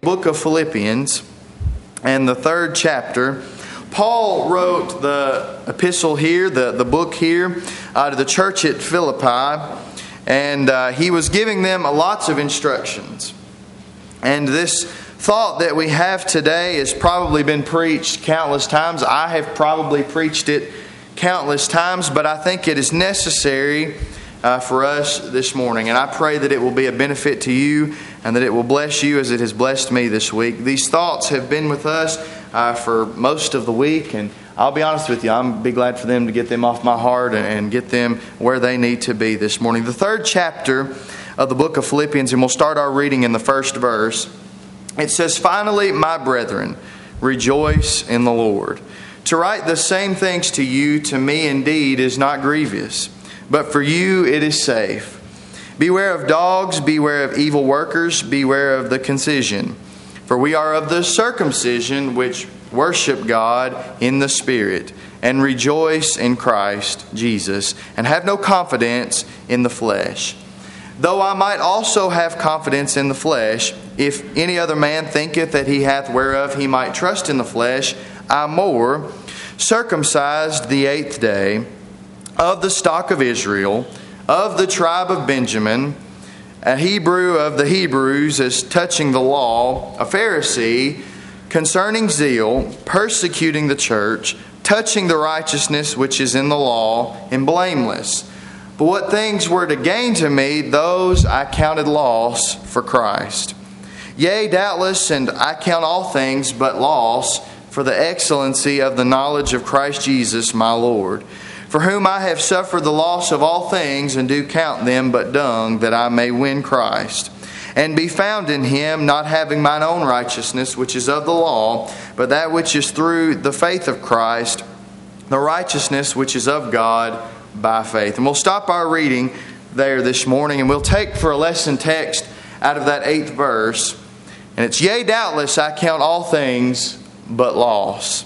book of Philippians and the 3rd chapter. Paul wrote the epistle here, the book here, to the church at Philippi, and he was giving them lots of instructions. And this thought that we have today has probably been preached countless times. I have probably preached it countless times, but I think it is necessary for us this morning. And I pray that it will be a benefit to you and that it will bless you as it has blessed me this week. These thoughts have been with us for most of the week, and I'll be honest with you, I'm be glad for them to get them off my heart and get them where they need to be this morning. The 3rd chapter of the book of Philippians, and we'll start our reading in the first verse. It says, "Finally, my brethren, rejoice in the Lord. To write the same things to you, to me indeed, is not grievous, but for you it is safe. Beware of dogs, beware of evil workers, beware of the concision. For we are of the circumcision which worship God in the Spirit, and rejoice in Christ Jesus, and have no confidence in the flesh. Though I might also have confidence in the flesh, if any other man thinketh that he hath whereof he might trust in the flesh, I more, circumcised the 8th day, of the stock of Israel, of the tribe of Benjamin, a Hebrew of the Hebrews, as touching the law, a Pharisee, concerning zeal, persecuting the church, touching the righteousness which is in the law, and blameless. But what things were to gain to me, those I counted loss for Christ. Yea, doubtless, and I count all things but loss for the excellency of the knowledge of Christ Jesus my Lord, for whom I have suffered the loss of all things, and do count them but dung, that I may win Christ, and be found in Him, not having mine own righteousness, which is of the law, but that which is through the faith of Christ, the righteousness which is of God by faith." And we'll stop our reading there this morning, and we'll take for a lesson text out of that 8th verse. And it's, "Yea, doubtless, I count all things but loss."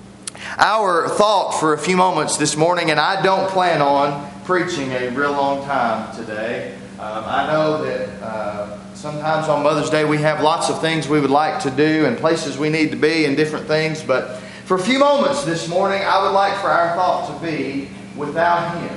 Our thought for a few moments this morning, and I don't plan on preaching a real long time today. I know that sometimes on Mother's Day we have lots of things we would like to do and places we need to be and different things, but for a few moments this morning I would like for our thought to be without Him.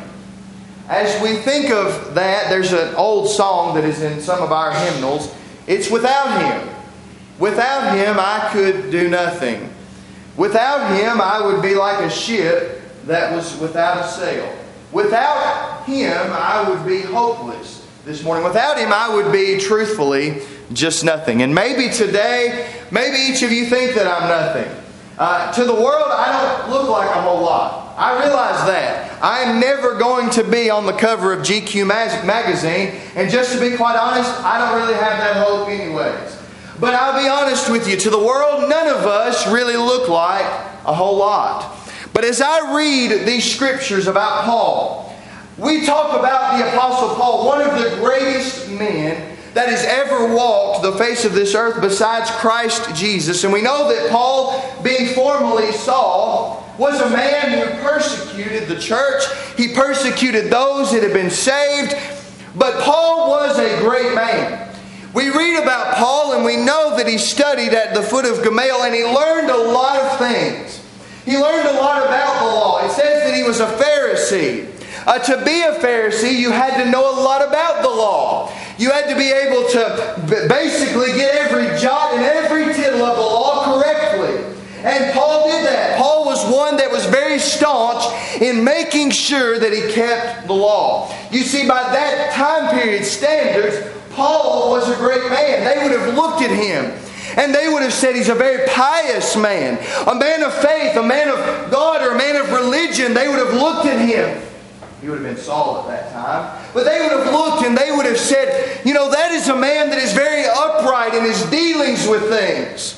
As we think of that, there's an old song that is in some of our hymnals. It's "Without Him. Without Him I could do nothing. Without Him I would be like a ship that was without a sail. Without Him I would be hopeless." This morning, without Him I would be, truthfully, just nothing. And maybe today, maybe each of you think that I'm nothing. To the world, I don't look like a whole lot. I realize that. I am never going to be on the cover of GQ magazine, and just to be quite honest, I don't really have that hope anyways. But I'll be honest with you, to the world, none of us really look like a whole lot. But as I read these scriptures about Paul, we talk about the Apostle Paul, one of the greatest men that has ever walked the face of this earth besides Christ Jesus. And we know that Paul, being formerly Saul, was a man who persecuted the church. He persecuted those that had been saved. But Paul was a great man. We read about Paul and we know that he studied at the foot of Gamaliel and he learned a lot of things. He learned a lot about the law. It says that he was a Pharisee. To be a Pharisee, you had to know a lot about the law. You had to be able to basically get every jot and every tittle of the law correctly. And Paul did that. Paul was one that was very staunch in making sure that he kept the law. You see, by that time period standards, Paul was a great man. They would have looked at him and they would have said he's a very pious man, a man of faith, a man of God, or a man of religion. They would have looked at him. He would have been Saul at that time. But they would have looked and they would have said, you know, that is a man that is very upright in his dealings with things.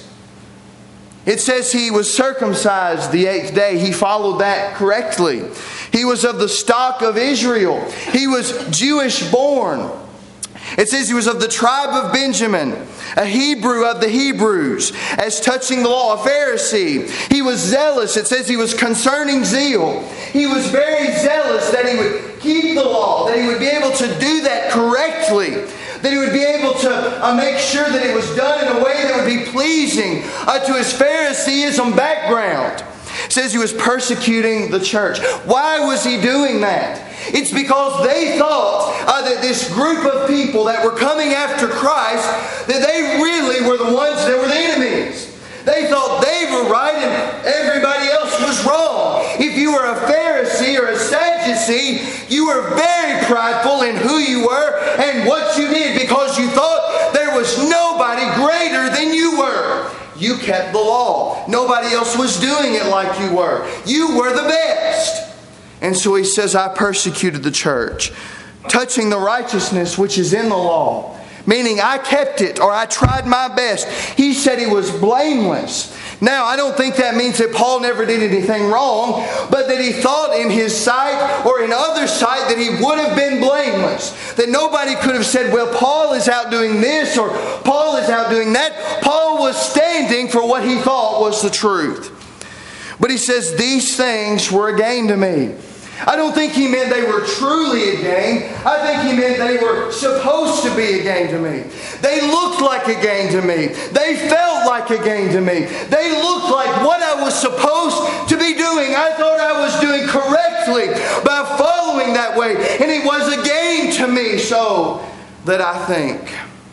It says he was circumcised the 8th day. He followed that correctly. He was of the stock of Israel. He was Jewish born. It says he was of the tribe of Benjamin, a Hebrew of the Hebrews, as touching the law, a Pharisee. He was zealous. It says he was concerning zeal. He was very zealous that he would keep the law, that he would be able to do that correctly, that he would be able to make sure that it was done in a way that would be pleasing to his Phariseeism background. It says he was persecuting the church. Why was he doing that? It's because they thought that this group of people that were coming after Christ, that they really were the ones that were the enemies. They thought they were right and everybody else was wrong. If you were a Pharisee or a Sadducee, you were very prideful in who you were and what you did, because you thought there was nobody greater than you were. You kept the law. Nobody else was doing it like you were. You were the best. And so he says, I persecuted the church, touching the righteousness which is in the law. Meaning I kept it, or I tried my best. He said he was blameless. Now, I don't think that means that Paul never did anything wrong, but that he thought in his sight or in others' sight that he would have been blameless. That nobody could have said, well, Paul is out doing this or Paul is out doing that. Paul was standing for what he thought was the truth. But he says, these things were a gain to me. I don't think he meant they were truly a gain. I think he meant they were supposed to be a gain to me. They looked like a gain to me. They felt like a gain to me. They looked like what I was supposed to be doing. I thought I was doing correctly by following that way. And it was a gain to me, so that I think.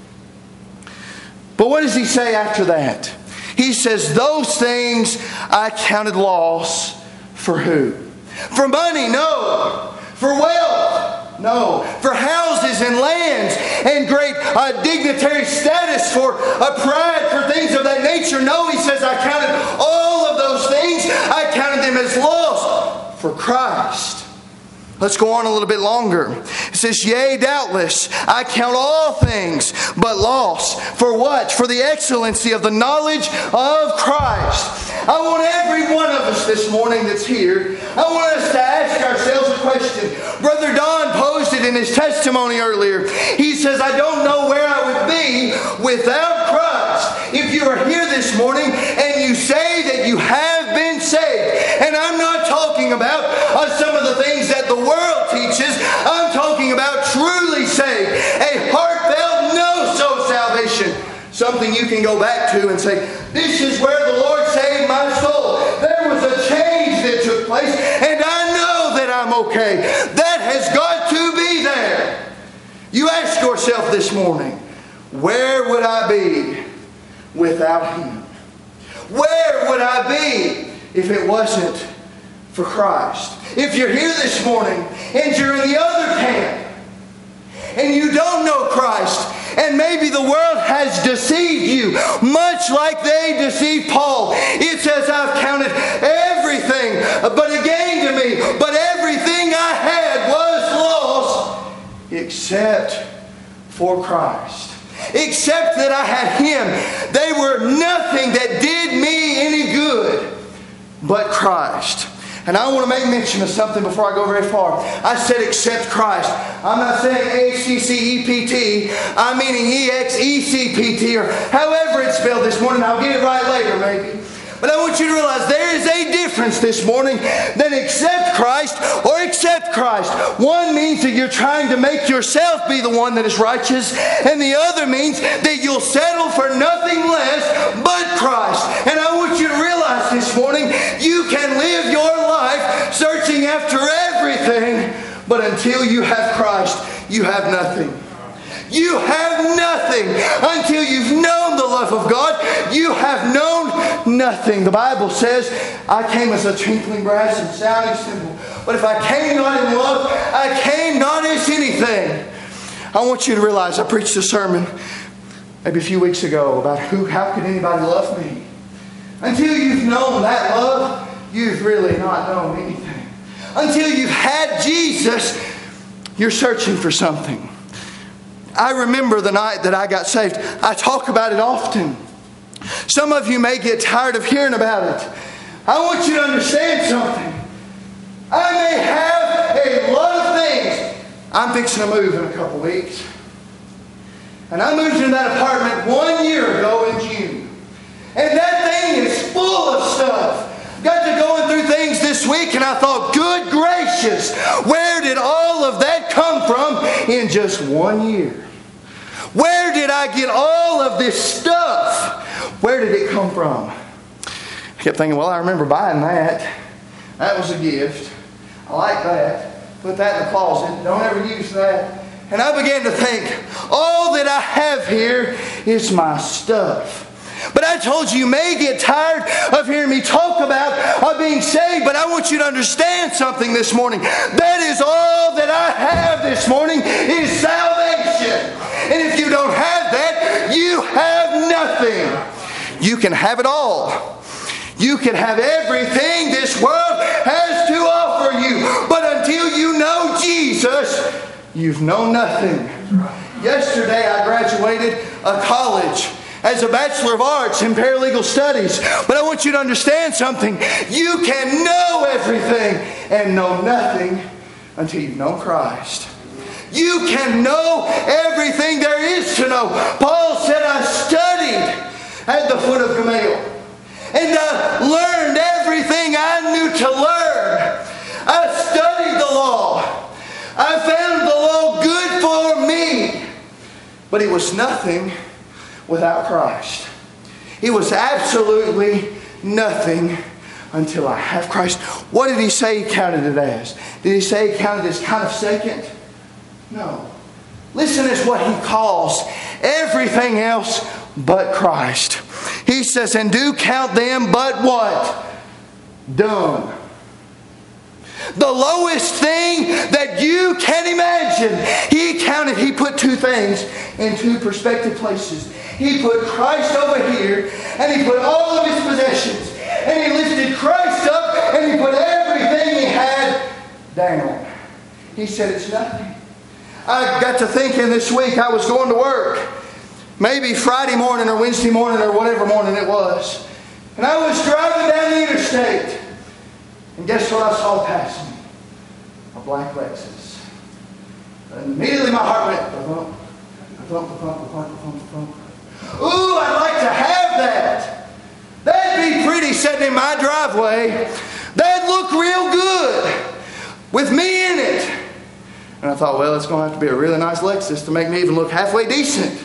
But what does he say after that? He says, those things I counted loss for who? For money? No. For wealth? No. For houses and lands and great dignitary status, for pride, for things of that nature? No, he says, I counted all of those things. I counted them as loss for Christ. Let's go on a little bit longer. It says, yea, doubtless, I count all things but loss. For what? For the excellency of the knowledge of Christ. I want every one of us this morning that's here, I want us to ask ourselves a question. Brother Don posed it in his testimony earlier. He says, I don't know where I would be without Christ. If you are here this morning and you say that you have been saved, and I'm not talking about some of the things that the world teaches, I'm talking about truly saved, a heartfelt no-so salvation. Something you can go back to and say, this is where the Lord saved my soul. There was a change that took place, and I know that I'm okay. That has got to be there. You ask yourself this morning, where would I be without Him? Where would I be if it wasn't for Christ? If you're here this morning and you're in the other camp and you don't know Christ, and maybe the world has deceived you, much like they deceived Paul. It says, I've counted everything but a gain to me, but everything I had was lost except for Christ. Except that I had Him. They were nothing that did me any good but Christ. And I want to make mention of something before I go very far. I said except Christ. I'm not saying A-C-C-E-P-T. I'm meaning E-X-E-C-P-T, or however it's spelled this morning. I'll get it right later maybe. But I want you to realize there is a difference this morning than accept Christ or accept Christ. One means that you're trying to make yourself be the one that is righteous, and the other means that you'll settle for nothing less but Christ. And I want you to realize this morning, you can live your life searching after everything, but until you have Christ, you have nothing. You have nothing. Until you've known the love of God, you have known nothing. The Bible says, I came as a tinkling brass and sounding cymbal. But if I came not in love, I came not as anything. I want you to realize, I preached a sermon maybe a few weeks ago about how could anybody love me? Until you've known that love, you've really not known anything. Until you've had Jesus, you're searching for something. I remember the night that I got saved. I talk about it often. Some of you may get tired of hearing about it. I want you to understand something. I may have a lot of things. I'm fixing to move in a couple weeks. And I moved into that apartment 1 year ago in June. And that thing is full of stuff. Got to going through things this week and I thought, good gracious, where did all of that come from in just 1 year? Where did I get all of this stuff? Where did it come from? I kept thinking, well, I remember buying that. That was a gift. I like that. Put that in the closet. Don't ever use that. And I began to think, all that I have here is my stuff. But I told you may get tired of hearing me talk about being saved, but I want you to understand something this morning. That is all that I have this morning is salvation. And if you don't have that, you have nothing. You can have it all. You can have everything this world has to offer you. But until you know Jesus, you've known nothing. Yesterday I graduated a college as a Bachelor of Arts in Paralegal Studies. But I want you to understand something. You can know everything and know nothing until you know Christ. You can know everything there is to know. Paul said, I studied at the foot of Gamaliel. And I learned everything I knew to learn. I studied the law. I found the law good for me. But it was nothing without Christ. It was absolutely nothing until I have Christ. What did he say he counted it as? Did he say he counted it as kind of second? No. Listen to what he calls everything else but Christ. He says, and do count them but what? Done. The lowest thing that you can imagine. He put two things in two perspective places. He put Christ over here, and he put all of his possessions. And he lifted Christ up, and he put everything he had down. He said it's nothing. I got to thinking this week, I was going to work. Maybe Friday morning or Wednesday morning or whatever morning it was. And I was driving down the interstate. And guess what I saw passing me? A black Lexus. And immediately my heart went, thump, thump, thump, thump, thump, thump. Ooh, I'd like to have that. That'd be pretty sitting in my driveway. That'd look real good with me in it. And I thought, well, it's going to have to be a really nice Lexus to make me even look halfway decent.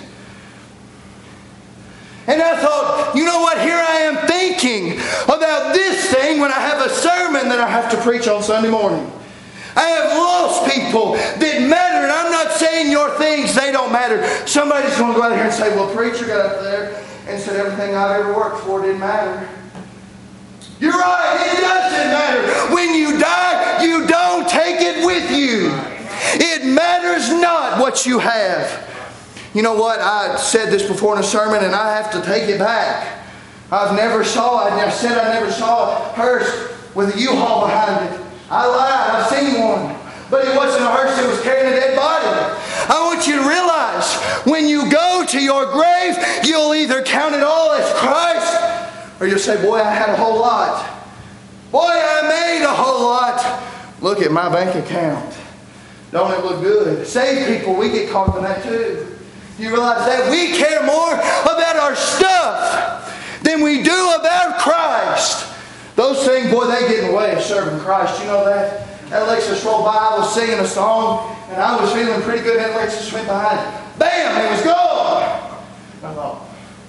And I thought, you know what? Here I am thinking about this thing when I have a sermon that I have to preach on Sunday morning. I have lost people that matter, and I'm not saying your things, they don't matter. Somebody's going to go out here and say, well, preacher got up there and said everything I've ever worked for didn't matter. You're right, it doesn't matter. When you die, you don't take it with you. It matters not what you have. You know what? I said this before in a sermon, and I have to take it back. I said I never saw a hearse with a U-Haul behind it. I lied. I've seen one. But it wasn't a hearse that was carrying a dead body. I want you to realize, when you go to your grave, you'll either count it all as Christ, or you'll say, boy, I had a whole lot. Boy, I made a whole lot. Look at my bank account. Don't it look good? Saved people, we get caught up in that too. You realize that we care more about our stuff than we do about Christ. Those things, boy, they get in the way of serving Christ. You know that? That Lexus rolled by, I was singing a song, and I was feeling pretty good. That Lexus went behind it. Bam! It was gone! I thought,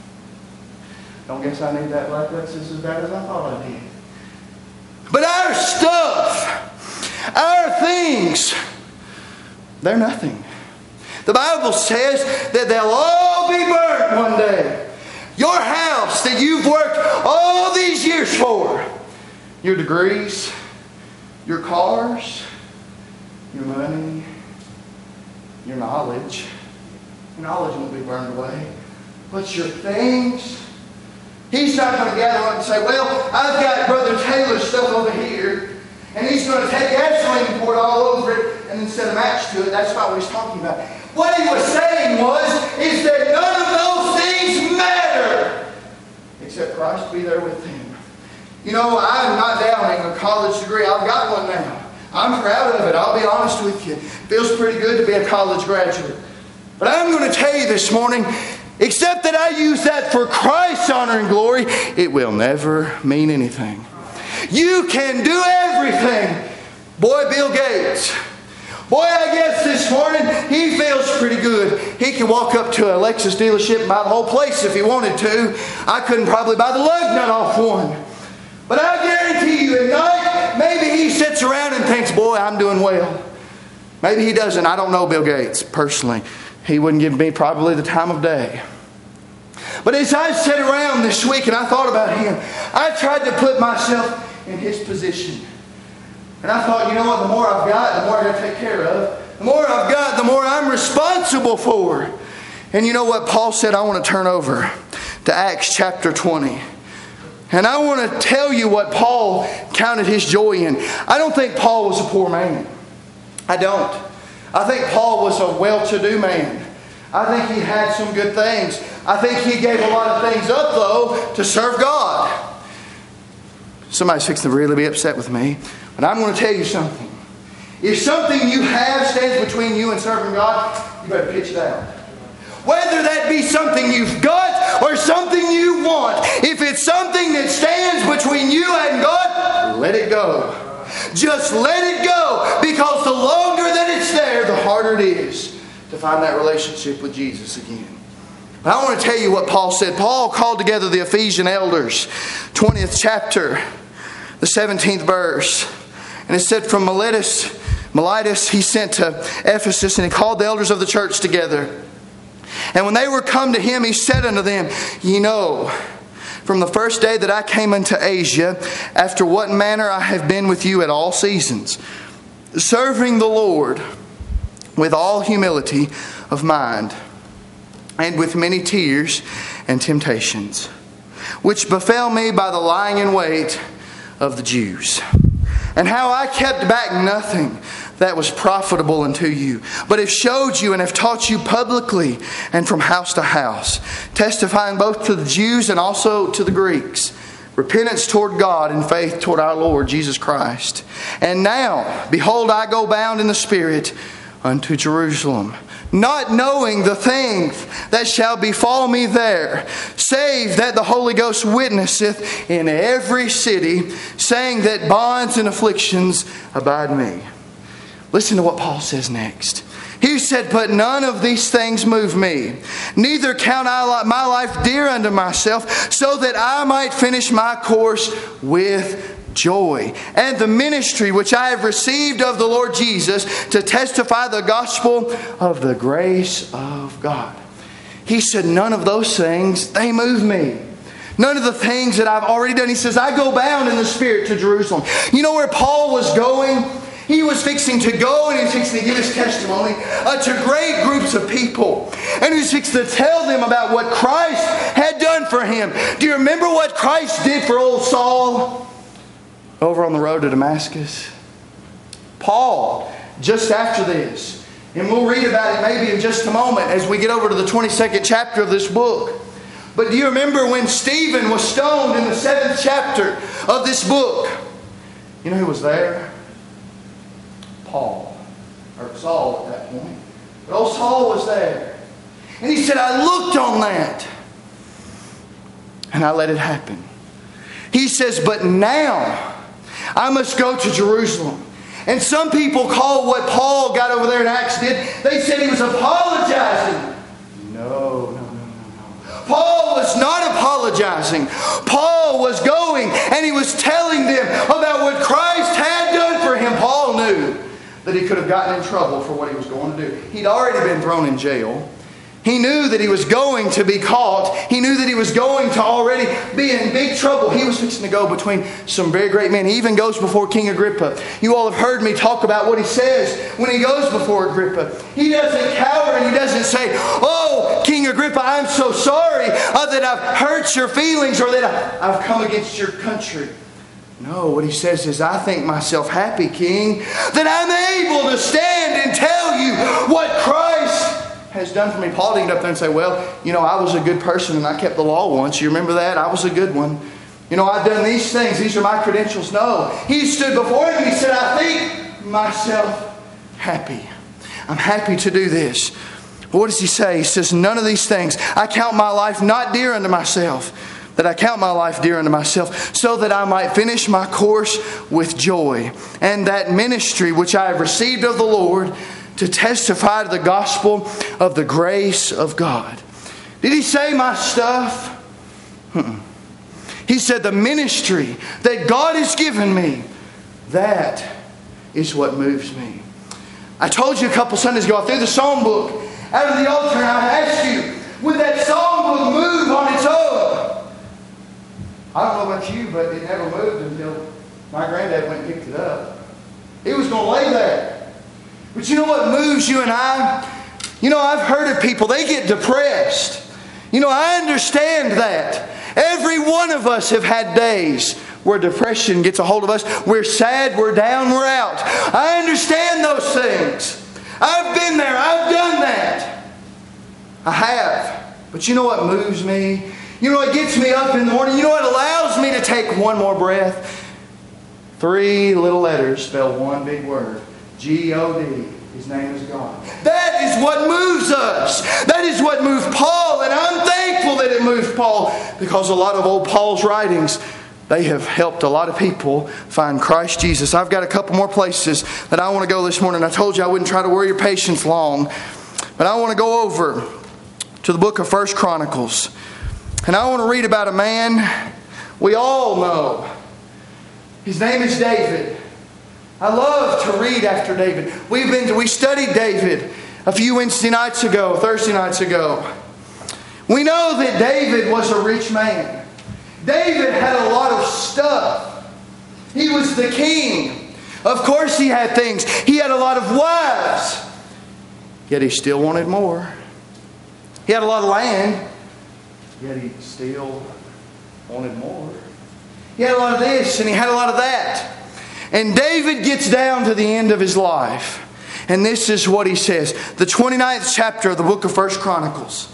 don't guess I need that black Lexus as bad as I thought I did. But our stuff, our things, they're nothing. The Bible says that they'll all be burnt one day. Your house that you've worked all these years for, your degrees, your cars, your money, your knowledge. Your knowledge won't be burned away. But your things, he's not going to gather up and say, well, I've got Brother Taylor's stuff over here, and he's going to take gasoline and pour it all over it and then set a match to it. That's not what he's talking about. What he was saying is that none of those things matter except Christ be there with him. You know, I'm not downing a college degree. I've got one now. I'm proud of it. I'll be honest with you. It feels pretty good to be a college graduate. But I'm going to tell you this morning, except that I use that for Christ's honor and glory, it will never mean anything. You can do everything. Boy, Bill Gates, Boy, I guess this morning he feels pretty good. He can walk up to a Lexus dealership and buy the whole place if he wanted to. I couldn't probably buy the lug nut off one. But I guarantee you, at night, maybe he sits around and thinks, boy, I'm doing well. Maybe he doesn't. I don't know Bill Gates personally. He wouldn't give me probably the time of day. But as I sat around this week and I thought about him, I tried to put myself in his position. And I thought, you know what, the more I've got, the more I got to take care of. The more I've got, the more I'm responsible for. And you know what Paul said? I want to turn over to Acts chapter 20. And I want to tell you what Paul counted his joy in. I don't think Paul was a poor man. I don't. I think Paul was a well-to-do man. I think he had some good things. I think he gave a lot of things up, though, to serve God. Somebody's fixing to really be upset with me. But I'm going to tell you something. If something you have stands between you and serving God, you better pitch it out. Whether that be something you've got or something you want. If it's something that stands between you and God, let it go. Just let it go. Because the longer that it's there, the harder it is to find that relationship with Jesus again. But I want to tell you what Paul said. Paul called together the Ephesian elders, 20th chapter, the 17th verse. And it said from Miletus he sent to Ephesus, and he called the elders of the church together. And when they were come to him, he said unto them, Ye know, from the first day that I came into Asia, after what manner I have been with you at all seasons, serving the Lord with all humility of mind, and with many tears and temptations, which befell me by the lying in wait of the Jews. And how I kept back nothing that was profitable unto you, but have showed you and have taught you publicly and from house to house, testifying both to the Jews and also to the Greeks, repentance toward God and faith toward our Lord Jesus Christ. And now, behold, I go bound in the Spirit unto Jerusalem, not knowing the things that shall befall me there, save that the Holy Ghost witnesseth in every city, saying that bonds and afflictions abide me. Listen to what Paul says next. He said, But none of these things move me, neither count I my life dear unto myself, so that I might finish my course with joy, and the ministry which I have received of the Lord Jesus, to testify the gospel of the grace of God. He said, none of those things, they move me. None of the things that I've already done. He says, I go bound in the Spirit to Jerusalem. You know where Paul was going? He was fixing to go and he was fixing to give his testimony to great groups of people. And he was fixing to tell them about what Christ had done for him. Do you remember what Christ did for old Saul over on the road to Damascus? Paul, just after this, and we'll read about it maybe in just a moment as we get over to the 22nd chapter of this book. But do you remember when Stephen was stoned in the 7th chapter of this book? You know who was there? Paul, or Saul at that point. But old Saul was there. And he said, I looked on that and I let it happen. He says, but now I must go to Jerusalem. And some people call what Paul got over there in Acts did, they said he was apologizing. No. Paul was not apologizing. Paul was going and he was telling them about what Christ had done for him. Paul knew that he could have gotten in trouble for what he was going to do. He'd already been thrown in jail. He knew that he was going to be caught. He knew that he was going to already be in big trouble. He was fixing to go between some very great men. He even goes before King Agrippa. You all have heard me talk about what he says when he goes before Agrippa. He doesn't cower and he doesn't say, oh, King Agrippa, I'm so sorry that I've hurt your feelings or that I've come against your country. No, what he says is, I think myself happy, King, that I'm able to stand and tell you what Christ has done for me. Paul didn't get up there and say, well, you know, I was a good person and I kept the law once. You remember that? I was a good one. You know, I've done these things. These are my credentials. No. He stood before him and he said, I think myself happy. I'm happy to do this. But what does he say? He says, none of these things. I count my life not dear unto myself, that I count my life dear unto myself, so that I might finish my course with joy, and that ministry which I have received of the Lord, to testify to the gospel of the grace of God. Did he say my stuff? He said the ministry that God has given me, that is what moves me. I told you a couple Sundays ago, I threw the song book out of the altar and I asked you, would that song book move on its own? I don't know about you, but it never moved until my granddad went and picked it up. It was going to lay there. But you know what moves you and I? You know, I've heard of people, they get depressed. You know, I understand that. Every one of us have had days where depression gets a hold of us. We're sad, we're down, we're out. I understand those things. I've been there, I've done that. I have. But you know what moves me? You know what gets me up in the morning? You know what allows me to take one more breath? 3 little letters spell one big word. G-O-D. His name is God. That is what moves us. That is what moved Paul. And I'm thankful that it moved Paul, because a lot of old Paul's writings, they have helped a lot of people find Christ Jesus. I've got a couple more places that I want to go this morning. I told you I wouldn't try to worry your patience long. But I want to go over to the book of 1 Chronicles. And I want to read about a man we all know. His name is David. I love to read after David. We studied David a few Thursday nights ago. We know that David was a rich man. David had a lot of stuff. He was the king. Of course he had things. He had a lot of wives. Yet he still wanted more. He had a lot of land. Yet he still wanted more. He had a lot of this and he had a lot of that. And David gets down to the end of his life. And this is what he says. The 29th chapter of the book of 1 Chronicles.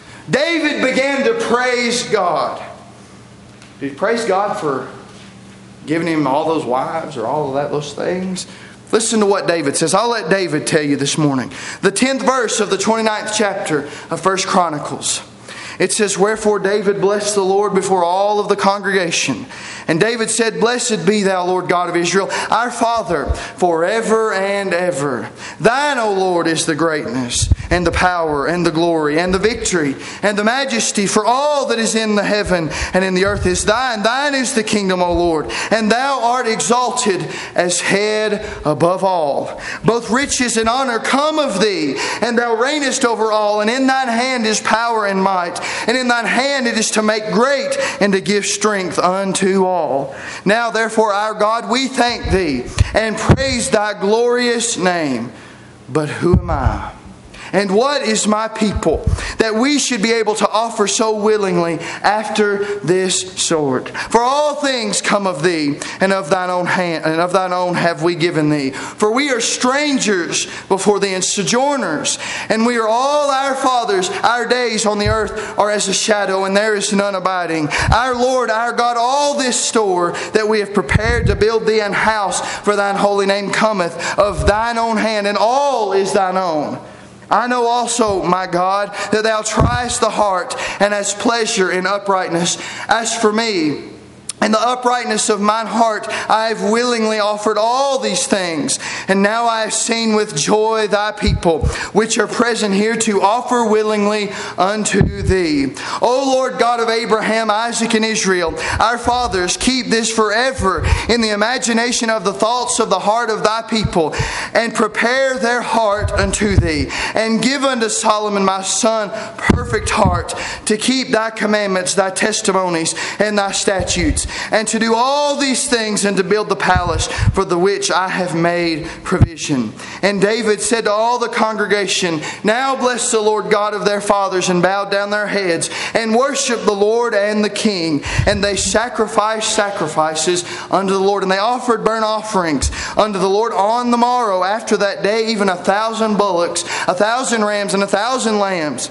David began to praise God. Did he praise God for giving him all those wives or all of that, those things? Listen to what David says. I'll let David tell you this morning. The 10th verse of the 29th chapter of 1 Chronicles. It says, wherefore David blessed the Lord before all of the congregation. And David said, blessed be thou, Lord God of Israel, our Father, forever and ever. Thine, O Lord, is the greatness, and the power, and the glory, and the victory, and the majesty, for all that is in the heaven and in the earth is thine. Thine is the kingdom, O Lord, and thou art exalted as head above all. Both riches and honor come of thee, and thou reignest over all, and in thine hand is power and might. And in thine hand it is to make great and to give strength unto all. Now therefore, our God, we thank thee and praise thy glorious name. But who am I? And what is my people, that we should be able to offer so willingly after this sort? For all things come of thee, and of thine own hand, and of thine own have we given thee. For we are strangers before thee and sojourners, and we are all our fathers. Our days on the earth are as a shadow, and there is none abiding. Our Lord, our God, all this store that we have prepared to build thee an house for thine holy name cometh of thine own hand, and all is thine own. I know also, my God, that thou triest the heart and hast pleasure in uprightness. As for me, and the uprightness of mine heart, I have willingly offered all these things. And now I have seen with joy thy people, which are present here, to offer willingly unto thee. O Lord God of Abraham, Isaac, and Israel, our fathers, keep this forever in the imagination of the thoughts of the heart of thy people, and prepare their heart unto thee. And give unto Solomon my son perfect heart, to keep thy commandments, thy testimonies, and thy statutes, and to do all these things, and to build the palace for the which I have made provision. And David said to all the congregation, now bless the Lord God of their fathers, and bowed down their heads, and worship the Lord and the King. And they sacrificed sacrifices unto the Lord, and they offered burnt offerings unto the Lord on the morrow after that day, even 1,000 bullocks, 1,000 rams, and 1,000 lambs,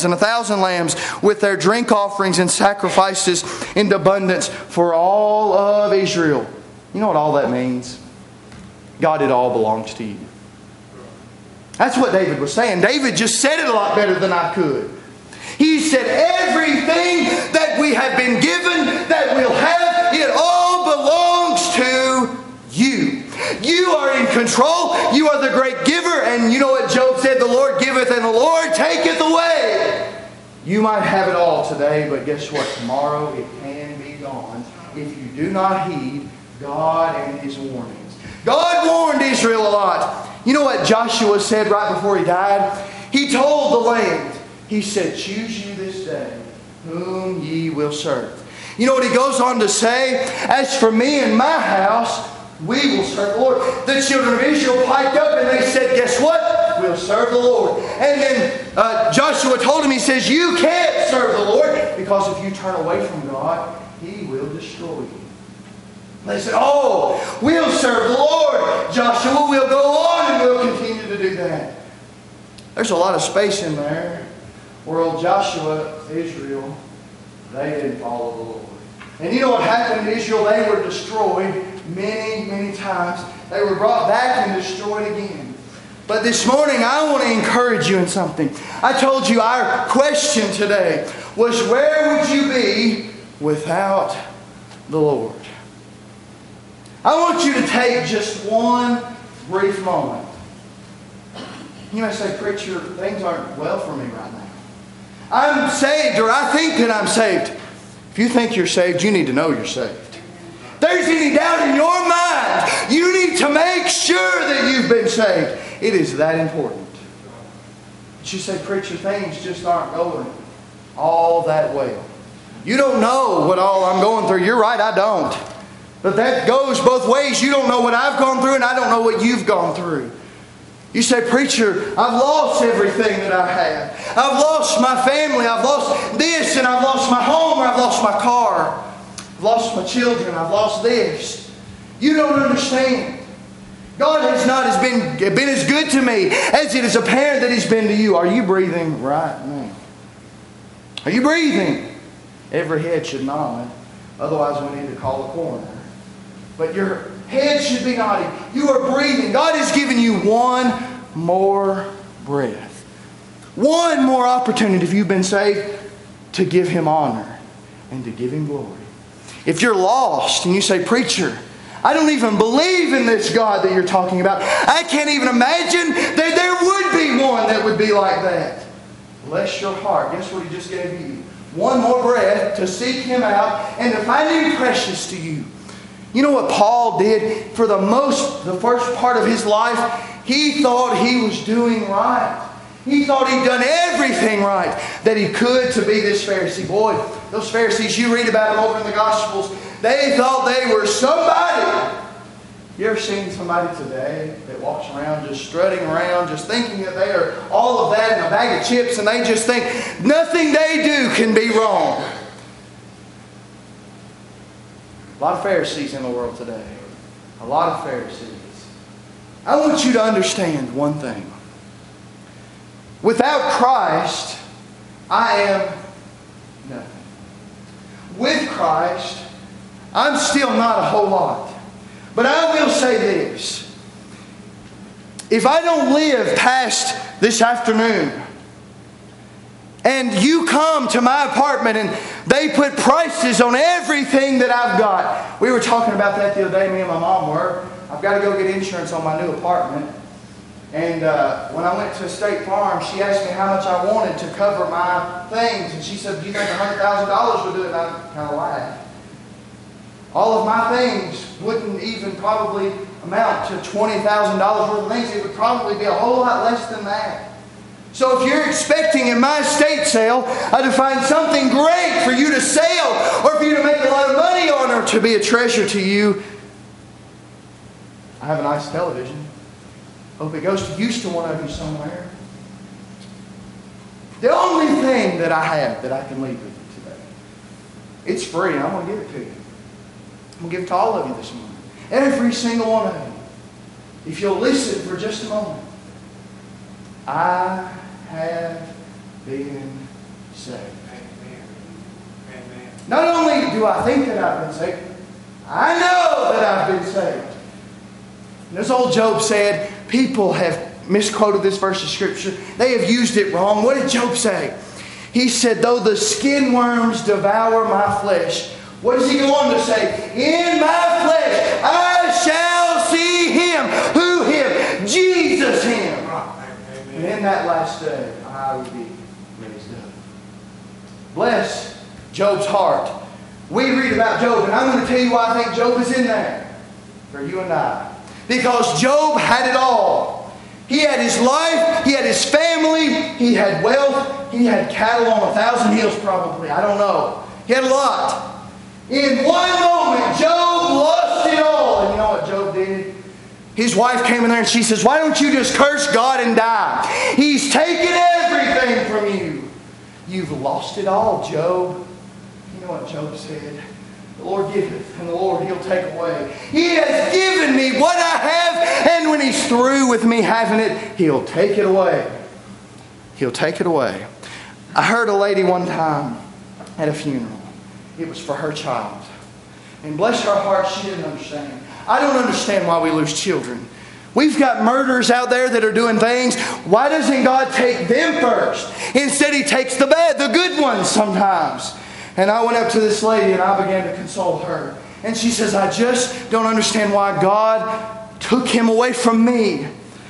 with their drink offerings and sacrifices in abundance for all of Israel. You know what all that means? God, it all belongs to you. That's what David was saying. David just said it a lot better than I could. He said, everything that we have been given, that we'll have, it all belongs to you. You are in control. You are the great giver. And you know what Job said? The Lord giveth and the Lord taketh away. You might have it all today, but guess what? Tomorrow it can be gone if you do not heed God and His warnings. God warned Israel a lot. You know what Joshua said right before he died? He told the land, he said, choose you this day whom ye will serve. You know what he goes on to say? As for me and my house, we will serve the Lord. The children of Israel piped up and they said, guess what? We'll serve the Lord. And then Joshua told him, he says, you can't serve the Lord because if you turn away from God, He will destroy you. They said, oh, we'll serve the Lord. Joshua, we'll go on and we'll continue to do that. There's a lot of space in there where old Joshua, Israel, they didn't follow the Lord. And you know what happened in Israel? They were destroyed many, many times. They were brought back and destroyed again. But this morning I want to encourage you in something. I told you our question today was, where would you be without the Lord? I want you to take just one brief moment. You may say, preacher, things aren't well for me right now. I'm saved, or I think that I'm saved. If you think you're saved, you need to know you're saved. If there's any doubt in your mind, you need to make sure that you've been saved. It is that important. But you say, preacher, things just aren't going all that well. You don't know what all I'm going through. You're right, I don't. But that goes both ways. You don't know what I've gone through, and I don't know what you've gone through. You say, preacher, I've lost everything that I have. I've lost my family. I've lost this, and I've lost my home, or I've lost my car. I've lost my children. I've lost this. You don't understand. God has not been as good to me as it is apparent that He's been to you. Are you breathing right now? Are you breathing? Every head should nod. Otherwise, we need to call a coroner. But your head should be nodding. You are breathing. God has given you one more breath. One more opportunity, if you've been saved, to give Him honor and to give Him glory. If you're lost and you say, preacher, I don't even believe in this God that you're talking about. I can't even imagine that there would be one that would be like that. Bless your heart. Guess what He just gave you? One more breath to seek Him out and to find Him precious to you. You know what Paul did for the first part of his life? He thought he was doing right. He thought he'd done everything right that he could to be this Pharisee. Boy, those Pharisees, you read about them over in the Gospels, they thought they were somebody. You ever seen somebody today that walks around just strutting around, just thinking that they are all of that in a bag of chips, and they just think nothing they do can be wrong? A lot of Pharisees in the world today. A lot of Pharisees. I want you to understand one thing. Without Christ, I am nothing. With Christ, I'm still not a whole lot. But I will say this. If I don't live past this afternoon, and you come to my apartment and they put prices on everything that I've got. We were talking about that the other day, me and my mom were. I've got to go get insurance on my new apartment. And when I went to State Farm, she asked me how much I wanted to cover my things. And she said, do you think $100,000 would do it? And I kind of laughed. All of my things wouldn't even probably amount to $20,000 worth of things. It would probably be a whole lot less than that. So if you're expecting in my estate sale to find something great for you to sell or for you to make a lot of money on or to be a treasure to you, I have a nice television. Hope it goes to Houston, one of you somewhere. The only thing that I have that I can leave with you today, it's free and I'm going to give it to you. I'm going to give it to all of you this morning. Every single one of you. If you'll listen for just a moment. I have been saved. Amen. Not only do I think that I've been saved, I know that I've been saved. And as old Job said, people have misquoted this verse of Scripture. They have used it wrong. What did Job say? He said, though the skin worms devour my flesh. What does he go on to say? In my flesh I shall see Him. Who Him? Jesus Him. And in that last day I will be raised up. Bless Job's heart. We read about Job, and I'm going to tell you why I think Job is in there for you and I. Because Job had it all. He had his life, he had his family, he had wealth, he had cattle on 1,000 hills probably, I don't know. He had a lot. In one moment, Job lost it all. And you know what Job did? His wife came in there and she says, why don't you just curse God and die? He's taken everything from you. You've lost it all, Job. You know what Job said? The Lord giveth, and the Lord He'll take away. He has given me what I have, and when He's through with me having it, He'll take it away. He'll take it away. I heard a lady one time at a funeral. It was for her child. And bless her heart, she didn't understand. I don't understand why we lose children. We've got murderers out there that are doing things. Why doesn't God take them first? Instead He takes the bad, the good ones sometimes. And I went up to this lady and I began to console her. And she says, I just don't understand why God took him away from me.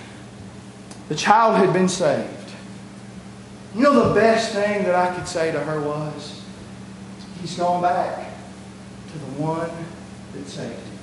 The child had been saved. You know the best thing that I could say to her was, He's gone back to the one that saved him.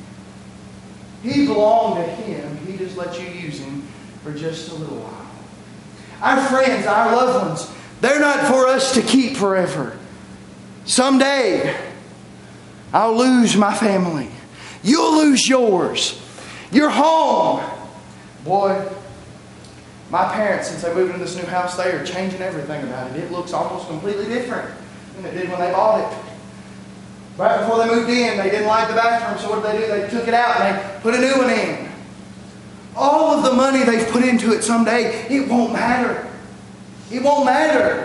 He belonged to Him. He just let you use Him for just a little while. Our friends, our loved ones, they're not for us to keep forever. Someday, I'll lose my family. You'll lose yours. Your home. Boy, my parents, since they moved into this new house, they are changing everything about it. It looks almost completely different than it did when they bought it. Right before they moved in, they didn't like the bathroom, so what did they do? They took it out and they put a new one in. All of the money they've put into it someday, it won't matter. It won't matter.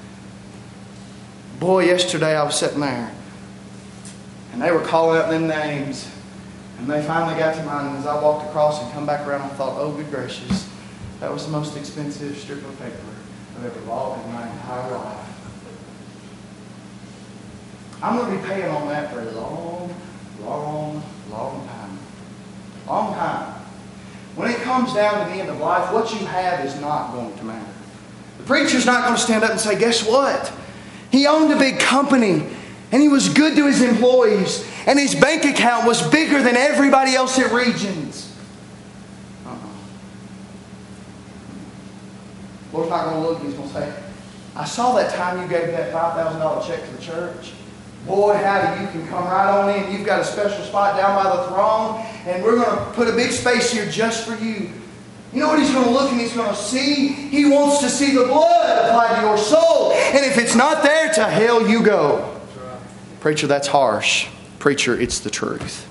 Boy, yesterday I was sitting there and they were calling out them names and they finally got to mine, and as I walked across and come back around, I thought, oh good gracious, that was the most expensive strip of paper I've ever bought in my entire life. I'm going to be paying on that for a long, long, long time. Long time. When it comes down to the end of life, what you have is not going to matter. The preacher's not going to stand up and say, guess what? He owned a big company and he was good to his employees and his bank account was bigger than everybody else at Regions. Lord's not going to look, He's going to say, I saw that time you gave that $5,000 check to the church. Boy, howdy, you can come right on in. You've got a special spot down by the throne and we're going to put a big space here just for you. You know what He's going to look and He's going to see? He wants to see the blood applied to your soul. And if it's not there, to hell you go. Preacher, that's harsh. Preacher, it's the truth.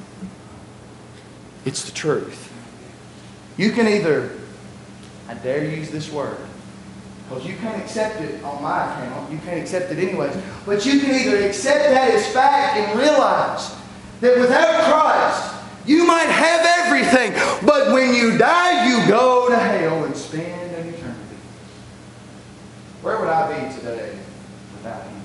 It's the truth. You can either, I dare use this word, because you can't accept it on my account. You can't accept it anyways. But you can either accept that as fact and realize that without Christ, you might have everything, but when you die, you go to hell and spend an eternity. Where would I be today without Him?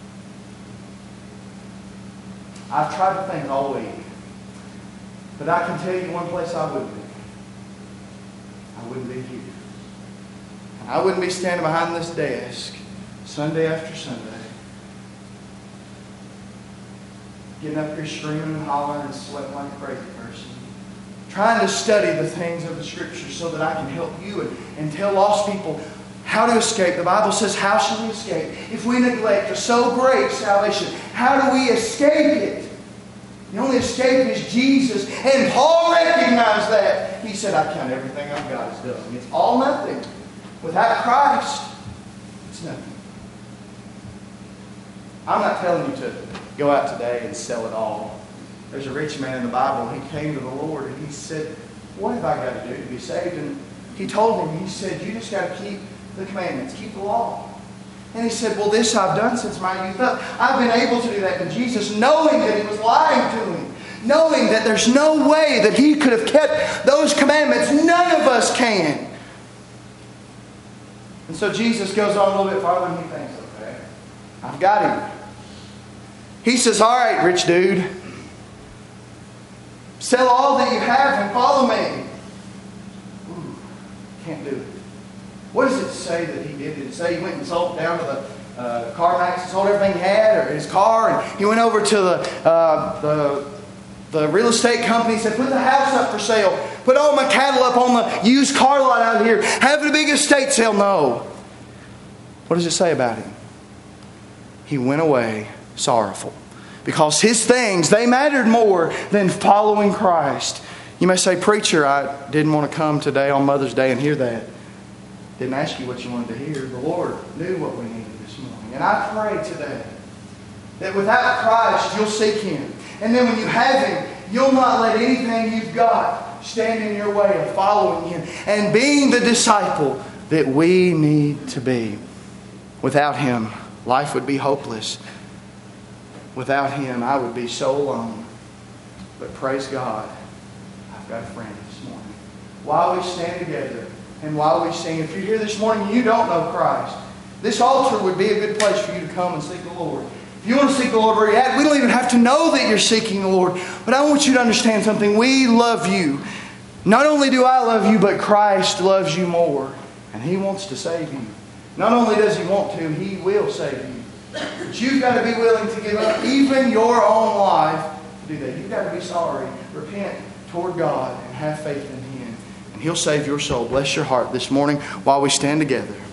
I've tried to think all week, but I can tell you one place I wouldn't be. I wouldn't be here. I wouldn't be standing behind this desk Sunday after Sunday, getting up here screaming and hollering and sweating like a crazy person, trying to study the things of the Scriptures so that I can help you and tell lost people how to escape. The Bible says, how shall we escape? If we neglect a so great salvation, how do we escape it? The only escape is Jesus. And Paul recognized that. He said, I count everything I've got as nothing. It's all nothing. Without Christ, it's nothing. I'm not telling you to go out today and sell it all. There's a rich man in the Bible. He came to the Lord and he said, what have I got to do to be saved? And he told him, he said, you just got to keep the commandments, keep the law. And he said, well, this I've done since my youth up. I've been able to do that. And Jesus, knowing that he was lying to him, knowing that there's no way that he could have kept those commandments, none of us can. And so Jesus goes on a little bit farther and he thinks, I've got him. He says, all right, rich dude. Sell all that you have and follow me. Ooh, can't do it. What does it say that he did? Did it say he went and sold down to the CarMax and sold everything he had, or his car, and he went over to the real estate company and said, put the house up for sale. Put all my cattle up on the used car lot out here. Have a big estate sale. No. What does it say about him? He went away sorrowful. Because his things, they mattered more than following Christ. You may say, preacher, I didn't want to come today on Mother's Day and hear that. Didn't ask you what you wanted to hear. The Lord knew what we needed this morning. And I pray today that without Christ, you'll seek Him. And then when you have Him, you'll not let anything you've got stand in your way of following Him and being the disciple that we need to be. Without Him, life would be hopeless. Without Him, I would be so alone. But praise God, I've got a friend this morning. While we stand together and while we sing, if you're here this morning and you don't know Christ, this altar would be a good place for you to come and seek the Lord. If you want to seek the Lord where you're at, we don't even have to know that you're seeking the Lord. But I want you to understand something. We love you. Not only do I love you, but Christ loves you more. And He wants to save you. Not only does He want to, He will save you. But you've got to be willing to give up even your own life to do that. You've got to be sorry. Repent toward God and have faith in Him. And He'll save your soul. Bless your heart this morning while we stand together.